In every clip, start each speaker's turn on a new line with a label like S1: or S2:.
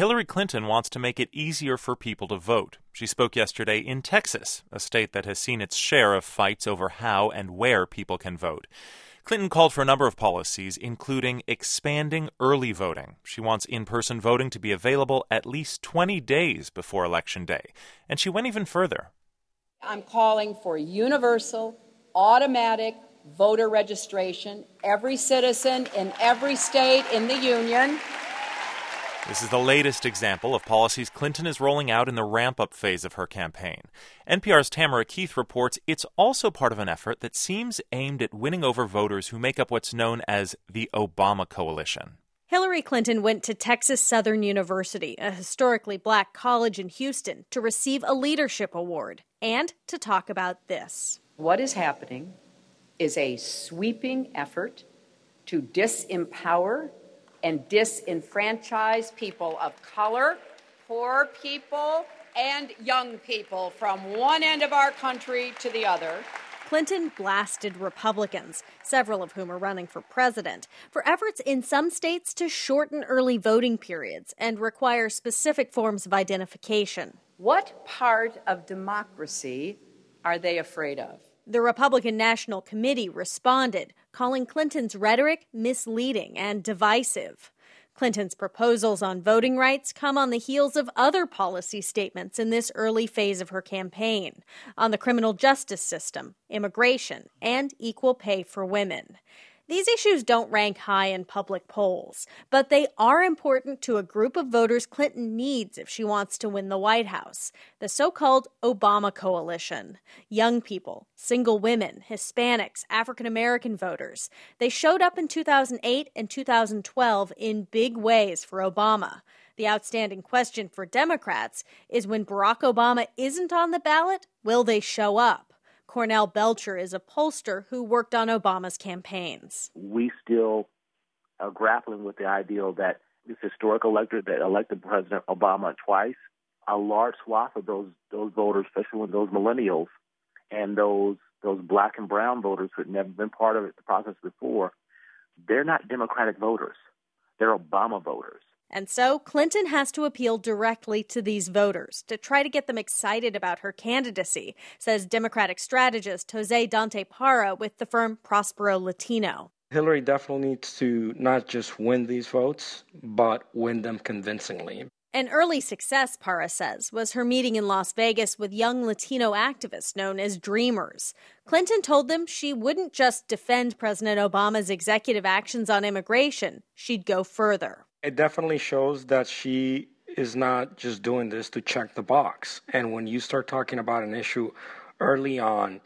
S1: Hillary Clinton wants to make it easier for people to vote. She spoke yesterday in Texas, a state that has seen its share of fights over how and where people can vote. Clinton called for a number of policies, including expanding early voting. She wants in-person voting to be available at least 20 days before Election Day. And she went even further.
S2: I'm calling for universal, automatic voter registration. Every citizen in every state in the union.
S1: This is the latest example of policies Clinton is rolling out in the ramp-up phase of her campaign. NPR's Tamara Keith reports it's also part of an effort that seems aimed at winning over voters who make up what's known as the Obama coalition.
S3: Hillary Clinton went to Texas Southern University, a historically black college in Houston, to receive a leadership award and to talk about this.
S2: What is happening is a sweeping effort to disempower and disenfranchise people of color, poor people, and young people from one end of our country to the other.
S3: Clinton blasted Republicans, several of whom are running for president, for efforts in some states to shorten early voting periods and require specific forms of identification.
S2: What part of democracy are they afraid of?
S3: The Republican National Committee responded, calling Clinton's rhetoric misleading and divisive. Clinton's proposals on voting rights come on the heels of other policy statements in this early phase of her campaign on the criminal justice system, immigration, and equal pay for women. These issues don't rank high in public polls, but they are important to a group of voters Clinton needs if she wants to win the White House, the so-called Obama coalition. Young people, single women, Hispanics, African-American voters. They showed up in 2008 and 2012 in big ways for Obama. The outstanding question for Democrats is when Barack Obama isn't on the ballot, will they show up? Cornell Belcher is a pollster who worked on Obama's campaigns.
S4: We still are grappling with the idea that this historic electorate that elected President Obama twice, a large swath of those voters, especially when those millennials and those black and brown voters who had never been part of the process before, they're not Democratic voters. They're Obama voters.
S3: And so Clinton has to appeal directly to these voters to try to get them excited about her candidacy, says Democratic strategist Jose Dante Parra with the firm Prospero Latino.
S5: Hillary definitely needs to not just win these votes, but win them convincingly.
S3: An early success, Parra says, was her meeting in Las Vegas with young Latino activists known as Dreamers. Clinton told them she wouldn't just defend President Obama's executive actions on immigration, she'd go further.
S5: It definitely shows that she is not just doing this to check the box. And when you start talking about an issue early on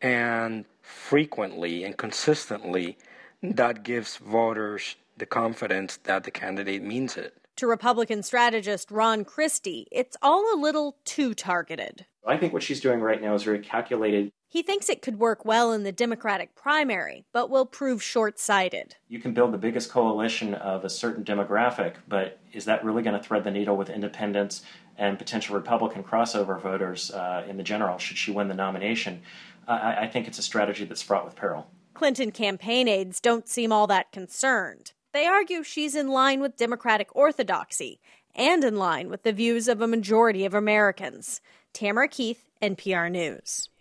S5: and frequently and consistently, that gives voters the confidence that the candidate means it.
S3: To Republican strategist Ron Christie, it's all a little too targeted.
S6: I think what she's doing right now is very calculated.
S3: He thinks it could work well in the Democratic primary, but will prove short-sighted.
S6: You can build the biggest coalition of a certain demographic, but is that really going to thread the needle with independents and potential Republican crossover voters in the general, should she win the nomination? I think it's a strategy that's fraught with peril.
S3: Clinton campaign aides don't seem all that concerned. They argue she's in line with Democratic orthodoxy and in line with the views of a majority of Americans. Tamara Keith, NPR News.